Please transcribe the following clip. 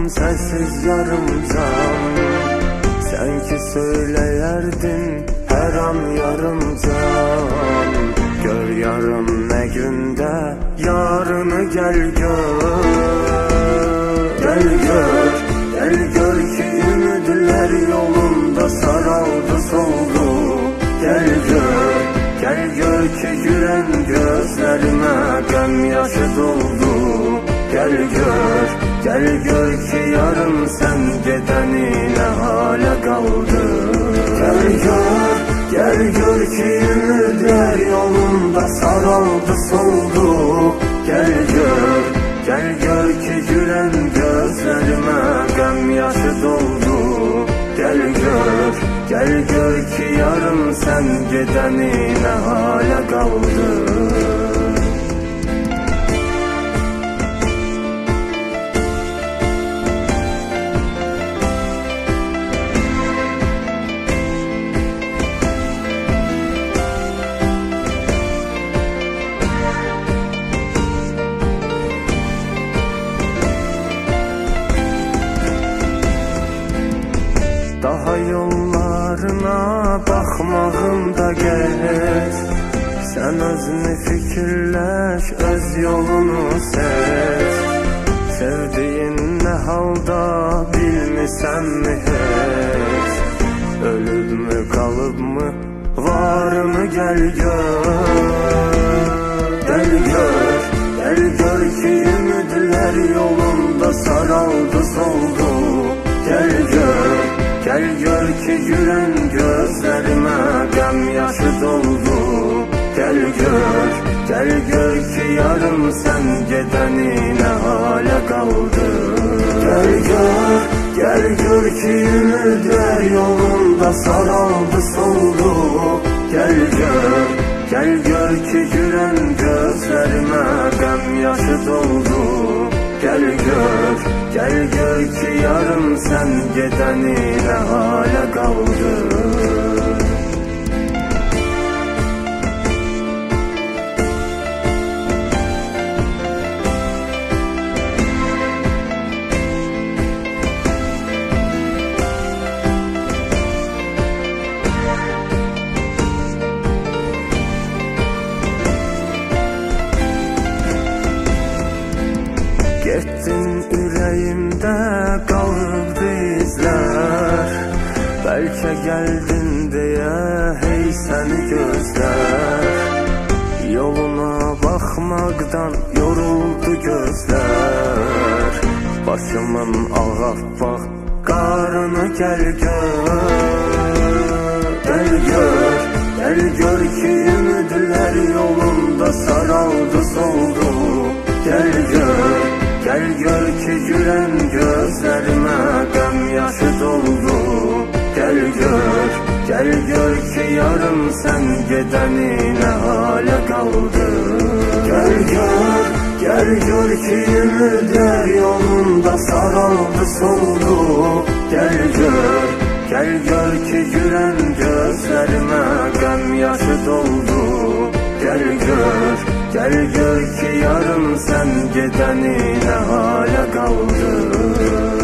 sensiz yarım can. Sen ki söyleyerdin her an yarım can. Gör yarın ne günde yarını gel gör. Gel gör, gel gör ki ümidler yolunda saraldı soldu. Gel gör, gel gör ki gülen gözlerime gam yaşı doldu. Gel gör, gel gör ki yarın sen gideni ne hale kaldı. Gel gör, gel gör ki ümidler yolunda saraldı soldu. Gel gör, gel gör ki gülen gözlerime gam yaşı doldu. Gel gör, gel gör ki yarın sen gideni ne hale kaldı. Daha yollarına bakmağım da geç. Sen özünü fikirleş, öz yolunu seç. Sevdiğin ne halda bilmişsen mi hiç? Ölüp mü kalıp mı var mı gel gör. Gel gör, gel gör ki ümidler yolunda saraldı soldu. Gel gör, gel gör ki gülen gözlerime gam yaşı doldu. Gel gör, gel gör ki yarın sen gideni ne hale kaldı. Gel gör, gel gör ki ümidler yolunda saraldı soldu. Gel gör, gel gör ki gülen gözlerime gam yaşı doldu. Gel gör, gel gör ki yarın sen gideni ne hale kaldı. Gittin yüreğimde kaldı izler. Belki geldin diye hey seni gözler. Yoluna bakmaktan yoruldu gözler. Başımın ağappaq karını gel gör. Gel gör, gel gör ki ümidler yolunda saraldı soldu. Gel gör, gel gör ki gülen gözlerime gam yaşı doldu. Gel gör, gel gör ki yarın sen gideni ne hale kaldı. Gel gör, gel gör ki ümidler yolunda saraldı soldu. Gel gör, gel gör ki gülen gözlerime gam yaşı doldu. Gel gör, gel gör ki yarın sen gideni ne hale kaldı.